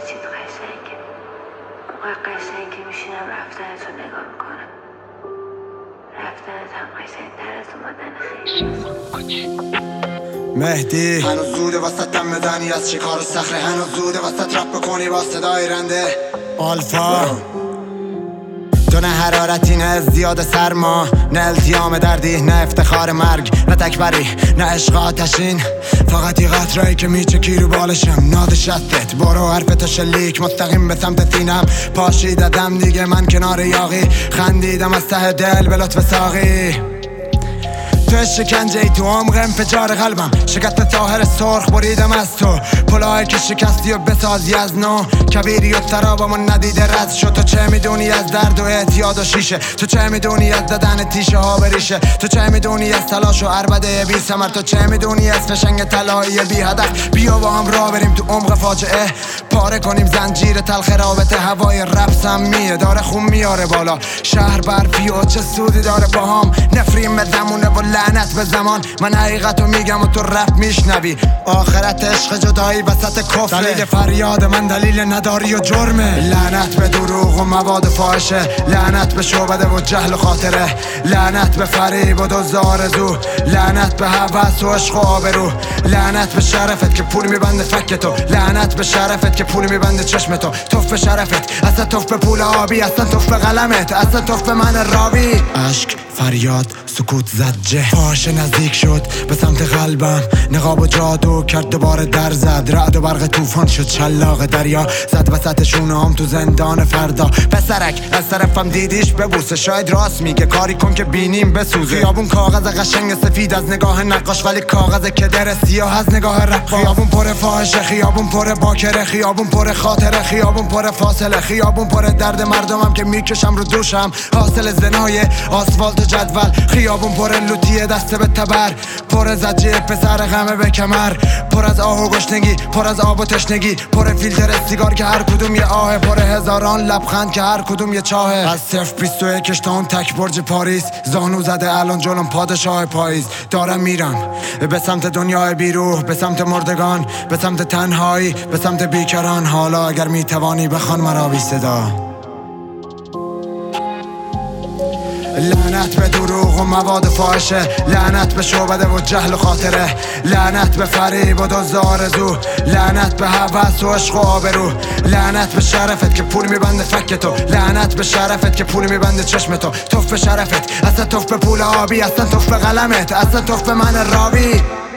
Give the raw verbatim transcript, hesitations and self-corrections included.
چیت قشنگه. اونقدر قشنگ که میشینم رفتنت رو نگاه میکنم. رفتنت هم قشنگتر از اومدن خیلی. مهدی هنوز زوده واسه دم بزنی از شکار صخره، هنوز زوده واسه رپ بکنی با صدای رنده. آلفا تو نه حرارتی نه ازدیاد سرما، نه التیام دردی نه افتخار مرگ، نه تکبری نه عشق آتشین، فقط یه قطره‌ای که میچکی رو بالشم. ناد شستت برو حرفتو شلیک مستقیم به سمت سینم پاشیدم دیگه من کنار یاقی، خندیدم از ته دل به لطف ساقی. تو شکنجه ای تو عمق انفجار قلبم، شکست ساحر سرخ بریدم از تو، پلایی که شکستی و بسازی از نو، کبیری و سرابمون ندیده رد شد. تو چه میدونی از درد و اعتیاد و شیشه، تو چه میدونی از دادن تیشه ها بریشه، تو چه میدونی از تلاش و عربده بی ثمر، تو چه میدونی از فشنگ طلایی بی هدف. بیا با هم راه بریم تو عمق فاجعه، پاره کنیم زنجیر تلخ رابطه. هوای رپسم میه داره خون میاره بالا، شهر برفی و چه سودی داره باهام. نفرین به زمونه و لعنت به زمان، من حقیقتو میگم و تو رپ میشنوی. آخرت عشق جدایی وسط کفره، دلیل فریاد من دلیل نداری و جرمه. لعنت به دروغ و مواد فاحشه، لعنت به شعبده و جهل و خاطره، لعنت به فریب و دزد آرزو، لعنت به هوس و عشق و آبرو، لعنت به شرفت که پول میبنده فک تو، لعنت به شرفت که پول میبنده چشم تو. توف به شرفت اصلا توف به پول آبی، اصلا توف به قلمت اصلا توف به من راوی. عشق فریاد سکوت زد جه، فاش نزدیک شد به سمت قلبم، نقاب و جادو کرد دوباره در زد، رعد و برق طوفان شد شلاق دریا، زد وسط شونه هم تو زندان فردا. پسرک از طرفم دیدیش ببوسه، شاید راست میگه کاری کن که بینیم بسوزه. خیابون کاغذ قشنگ سفید از نگاه نقاش، ولی کاغذ کدر سیاه از نگاه رقاص. خیابون پر فاحشه، خیابون پر باکره، خیابون پر خاطره، خیابون پر فاصله، خیابون پر درد مردمم که میکشم رو دوشم، حاصل زنای آسفالت جدول. خیابون پر لوتیه دسته به تبر، پر زجه پسر غمه به کمر، پر از آه و گشنگی، پر از آب و تشنگی، پر فیلتر سیگار که هر کدوم یه آهه، پر هزاران لبخند که هر کدوم یه چاهه. از صفر بیست و یک تا اون تک برج پاریس، زانو زده الان جلوم پادشاه پاییز. دارم میرم به سمت دنیای بیروح، به سمت مردگان، به سمت تنهایی، به سمت بیکران. حالا اگر میتوانی بخوان مرا بی صدا. لعنت به دروغ و مواد فاحشه، لعنت به شعبده و جهل و خاطره، لعنت به فریب و دزد آرزو، لعنت به هوس و عشق و آبرو، لعنت به شرفت که پول میبنده فک تو، لعنت به شرفت که پول میبنده چشم تو. توف به شرفت اصلا توف به پول آبی، اصلا توف به قلمت اصلا توف به من راوی.